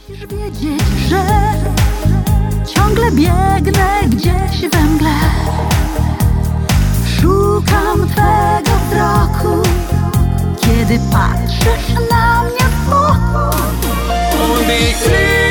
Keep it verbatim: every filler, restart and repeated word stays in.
Musisz wiedzieć, że ciągle biegnę gdzieś we mgle. Szukam twego wzroku, kiedy patrzysz na mnie w boku.